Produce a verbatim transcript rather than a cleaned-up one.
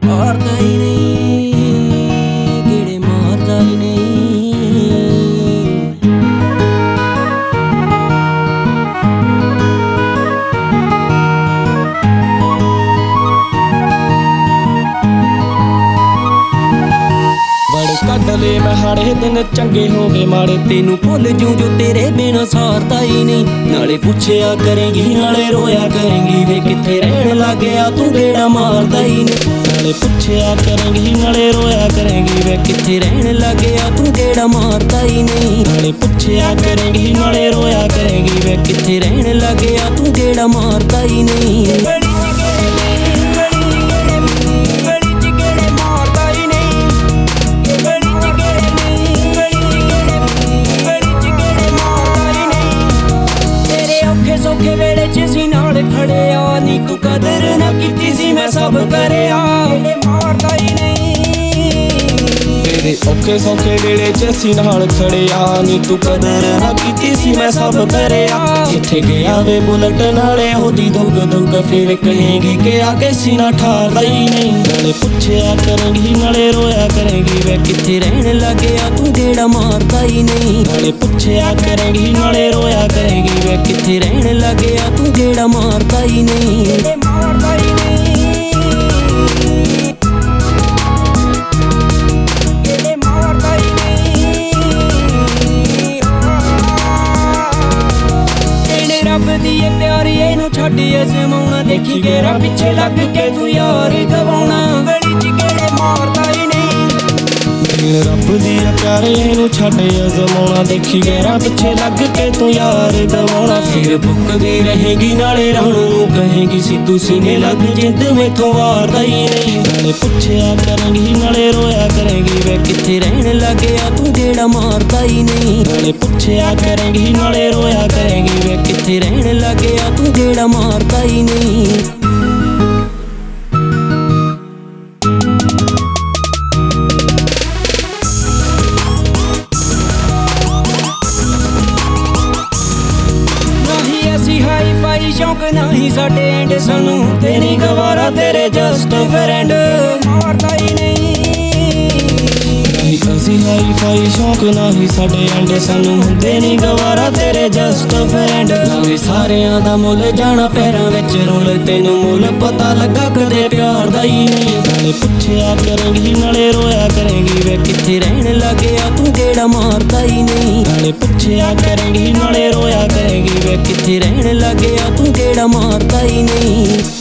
ਮਾਰਦਾ ਹੀ ਨਹੀਂ, ਗੇੜੇ ਮਾਰਦਾ ਹੀ ਨਹੀਂ। ਕੱਢ ਲੈ ਮੈਂ ਹਾੜੇ ਦਿਨ ਚੰਗੇ ਹੋ ਗਏ ਮਾੜੇ, ਤੈਨੂੰ ਭੁੱਲ ਜੂ ਜੋ ਤੇਰੇ ਬਿਨਾਂ ਸਾਰਦਾ ਹੀ ਨਹੀਂ। ਨਾਲੇ ਪੁੱਛਿਆ ਕਰੇਂਗੀ ਨਾਲੇ ਰੋਇਆ ਕਰੇਂਗੀ, ਵੇ ਕਿੱਥੇ ਰਹਿਣ ਲੱਗਿਆ ਤੂੰ ਗੇੜਾ ਮਾਰਦਾ ਹੀ ਨਹੀਂ। ਨਾਲੇ ਪੁੱਛਿਆ ਕਰੇਂਗੀ ਨਾਲੇ ਰੋਇਆ ਕਰੇਂਗੀ, ਵੇ ਕਿੱਥੇ ਰਹਿਣ ਲੱਗਿਆ ਤੂੰ ਗੇੜਾ ਮਾਰਦਾ ਹੀ ਨਹੀਂ। ਨਾਲੇ ਪੁੱਛਿਆ ਕਰੇਂਗੀ ਨਾਲੇ ਰੋਇਆ ਕਰੇਂਗੀ, ਵੇ ਕਿੱਥੇ ਰਹਿਣ ਲੱਗਿਆ ਤੂੰ ਗੇੜਾ ਮਾਰਦਾ ਹੀ ਨਹੀਂ। ਸੌਖੇ ਵੇਲੇ ਚ ਸੀ ਨਾਲ ਖੜਿਆ ਨੀ, ਤੂੰ ਕਦਰ ਨਾ ਕੀਤੀ ਸੀ ਮੈਂ ਸਭ ਕਰਿਆ, ਗੇੜੇ ਮਾਰਦਾ ਹੀ ਨਹੀਂ। ਤੇਰੇ ਔਖੇ ਸੌਖੇ ਵੇਲੇ ਚ ਸੀ ਨਾਲ ਖੜਿਆ ਨੀ, ਤੂੰ ਕਦਰ ਨਾ ਕੀਤੀ ਸੀ ਮੈਂ ਸਭ ਕਰਿਆ। ਜਿੱਥੇ ਗਿਆ ਵੇ ਬੁਲਟ ਨਾਲੇ ਉਹਦੀ ਦੁੱਗ ਦੁੱਗ, ਫਿਰ ਕਹੇਂਗੀ ਕਿ ਆ ਕੇ ਸੀਨਾ ਠਾਰਦਾ ਹੀ ਨਹੀਂ। ਨਾਲੇ ਪੁੱਛਿਆ ਕਰੇਂਗੀ ਨਾਲੇ ਰੋਇਆ ਕਰੇਂਗੀ, ਵੇ ਕਿੱਥੇ ਰਹਿਣ ਲੱਗਿਆ ਤੂੰ ਗੇੜਾ ਮਾਰਦਾ ਹੀ ਨਹੀਂ। ਨਾਲੇ ਪੁੱਛਿਆ ਕਰੇਂਗੀ ਨਾਲੇ ਰੋਇਆ ਕਰੇਂਗੀ, ਵੇ ਕਿੱਥੇ ਰਹਿਣ ਲੱਗਿਆ ਤੂੰ ਗੇੜਾ ਮਾਰਦਾ ਹੀ ਨਹੀਂ। ਗੇੜੇ ਮਾਰਦਾ ਹੀ ਨਹੀਂ, ਗੇੜੇ ਮਾਰਦਾ ਹੀ ਨਹੀਂ। ਇਹਨੇ ਰੱਬ ਦੀ ਏ ਪਿਆਰੀ ਇਹਨੂੰ ਛੱਡ ਅਜ਼ਮਾਉਣਾ, ਦੇਖੀ ਗੇਰਾ ਪਿੱਛੇ ਲੱਗ ਕੇ ਤੂੰ ਯਾਰ ਗਵਾਉਣਾ, ਗਲੀ ਚ ਗੇੜੇ ਮਾਰਦਾ ਹੀ ਨਹੀਂ। ਰੱਬ ਦੀ ਆ ਪਿਆਰੇ ਇਹਨੂੰ ਛੱਡ ਅਜ਼ਮਾਉਣਾ, ਦੇਖੀ ਗੈਰਾਂ ਪਿੱਛੇ ਲੱਗ ਕੇ ਤੂੰ ਯਾਰ ਗਵਾਉਣਾ। ਫਿਰ ਭੁੱਕਦੀ ਰਹੇਗੀ ਨਾਲੇ ਰਾਣ ਨੂੰ ਕਹੇਗੀ, ਸਿੱਧੂ ਸੀਨੇ ਲੱਗ ਜਿੰਦ ਮੈਥੋਂ ਵਾਰਦਾ ਹੀ ਨਹੀਂ। ਨਾਲੇ ਪੁੱਛਿਆ ਕਰੇਂਗੀ ਨਾਲੇ ਰੋਇਆ ਕਰੇਂਗੀ, ਵੇ ਕਿੱਥੇ ਰਹਿਣ ਲੱਗਿਆ ਤੂੰ ਗੇੜਾ ਮਾਰਦਾ ਹੀ ਨਹੀਂ। ਨਾਲੇ ਪੁੱਛਿਆ ਕਰੇਂਗੀ ਨਾਲੇ ਰੋਇਆ ਕਰੇਂਗੀ, ਵੇ ਕਿੱਥੇ ਰਹਿਣ ਲੱਗਿਆ ਤੂੰ ਗੇੜਾ ਮਾਰਦਾ ਹੀ ਨਹੀਂ। ਸ਼ੌਕ ਨਹੀਂ ਸਾਡੇ ਐਂਡ, ਸਾਨੂੰ ਹੁੰਦੇ ਨਹੀਂ ਗਵਾਰਾ ਤੇਰੇ ਜਸਟ ਫਰੈਂਡ, ਮਾਰਦਾ ਹੀ ਨਹੀਂ। ਅਸੀਂ ਹਾਈ ਫਾਈ ਸ਼ੌਕ ਨਹੀਂ ਸਾਡੇ ਐਂਡ, ਸਾਨੂੰ ਹੁੰਦੇ ਨਹੀਂ ਗਵਾਰਾ ਤੇਰੇ ਜਸਟ ਫਰੈਂਡ। ਨਾਲੇ ਸਾਰਿਆਂ ਦਾ ਮੁੱਲ ਜਾਣਾ ਪੈਰਾਂ ਵਿੱਚ ਰੋਲ, ਤੈਨੂੰ ਮੁੱਲ ਪਤਾ ਲੱਗਾ ਕਦੇ ਪਿਆਰ ਦਾ ਹੀ ਨਹੀਂ। ਨਾਲੇ ਪੁੱਛਿਆ ਕਰੇਂਗੀ ਨਾਲੇ ਰੋਇਆ ਕਰੇਂਗੀ, ਵੇ ਕਿੱਥੇ ਰਹਿਣ ਲੱਗਿਆ ਤੂੰ ਗੇੜਾ ਮਾਰਦਾ ਹੀ ਨਹੀਂ। ਨਾਲੇ ਪੁੱਛਿਆ ਕਰੇਂਗੀ ਨਾਲੇ ਰੋਇਆ ਕਰੇਂਗੀ, ਵੇ ਕਿੱਥੇ ਰਹਿਣ ਲੱਗਿਆ ਤੂੰ ਗੇੜਾ ਮਾਰਦਾ ਹੀ ਨਹੀਂ।